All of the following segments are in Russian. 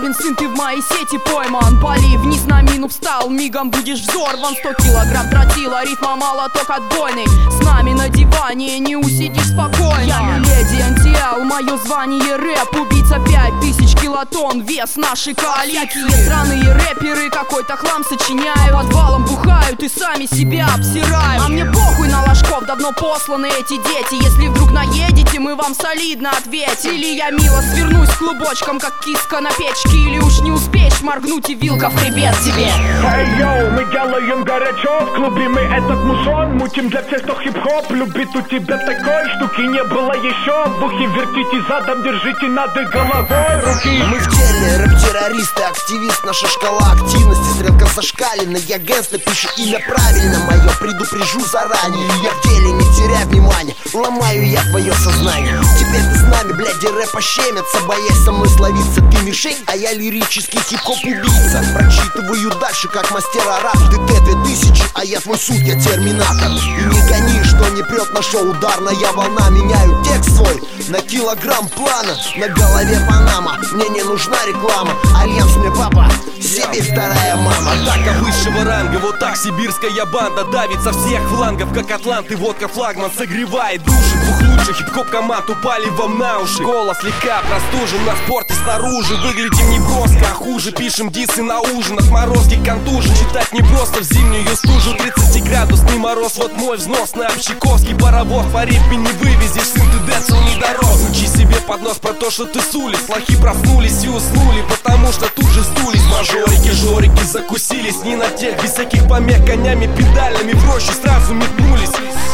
Сукин сын, ты в моей сети пойман. Пали вниз, на мину встал, мигом будешь взорван. 100 килограмм тротила, ритма молоток отбойный. С нами на диване не усидишь спокойно. Я леди антиал, мое звание рэп. Убийца 5000 килотонн, вес нашей коалики. Странные рэперы какой-то хлам сочиняют, подвалом бухают и сами себя обсирают. А мне похуй на ложков, давно посланы эти дети. Если вдруг наедете, мы вам солидно ответим. Или я мило свернусь клубочком, как киска на печке. Или уж не успеешь моргнуть, и вилка в хребет тебе. Эй, йоу, мы делаем горячо в клубе, мы этот мусон мутим для всех, кто хип-хоп любит. У тебя такой штуки не было еще. В ухе вертите задом, держите над головой руки. Мы в деле, рэп-террористы, активист, наша шкала активности. Стрелка зашкалена, я гангста, пишу имя правильно мое, предупрежу заранее. Я в деле, не теряй внимания, ломаю я твое сознание. Теперь ты с нами, блядь, и рэпа щемятся, боясь со мной словиться. Ты мишень, а я лирический хип-хоп убийца. Прочитываю дальше, как мастера рап. Ты Т-2000, а я твой суд, я терминатор. И не гони, что не прет на шоу, ударная волна. Меняю текст свой на килограмм плана. На голове Панама, мне не нужна реклама. Альянс мне папа, себе вторая мама. Атака высшего ранга, вот так сибирская банда давит со всех флангов, как атлант и водка флагман согревает души. Двух лучших хип-хоп команд упали вам на уши. Голос слегка простужен, на спорте снаружи. Выглядим не броско, а хуже. Пишем дисы на ужин, отморозки контужен. Читать не просто в зимнюю стужу. 30-градусный мороз, вот мой взнос на общаковский паровоз. По ритме не вывезешь, сын ты Децл не дорос. Учи себе под нос про то, что ты с улиц. Лохи проснулись и уснули, потому что тут же стулись. Мажорики, жорики закусились. Не на тех, без всяких помех, конями, педалями в рощу сразу метнулись.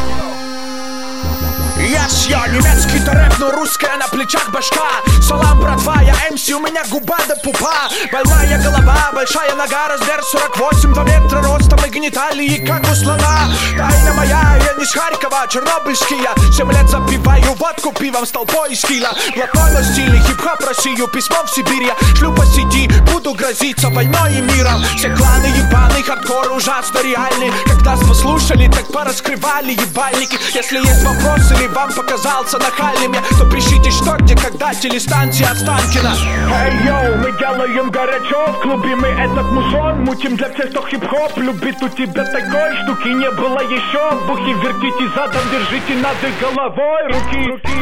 Я немецкий-то рэп, но русская на плечах башка. Салам, братва, я МС, у меня губа до пупа. Больная голова, большая нога, размер 48, 2 метра ростом и гениталии, как у слона. Тайна моя, я не с Харькова, чернобыльский я. 7 лет запиваю водку пивом с толпой из Кила. Блатной на стиле, хип-хоп Россию, письмо в Сибирь. Я шлю по сети, буду грозиться войной и миром. Все кланы ебаный, хардкор ужасно реальный. Когда нас послушали, так пораскрывали ебальники. Если есть вопросы или вам показался нахальным я, то пишите что, где, когда, телестанция Останкина. Эй, йоу, мы делаем горячо в клубе, мы этот мусон мутим для всех, кто хип-хоп любит. У тебя такой штуки не было еще. В ухе вертите задом, держите над головой руки.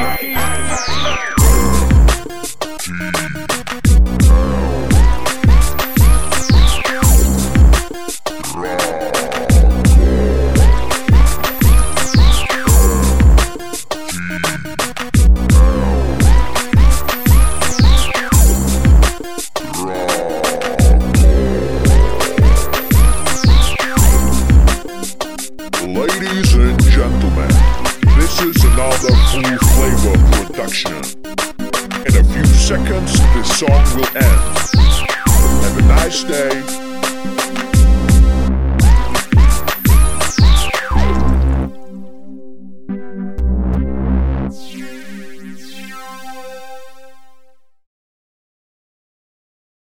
Ladies and gentlemen, this is another Full Flavor production. In a few seconds, this song will end. Have a nice day.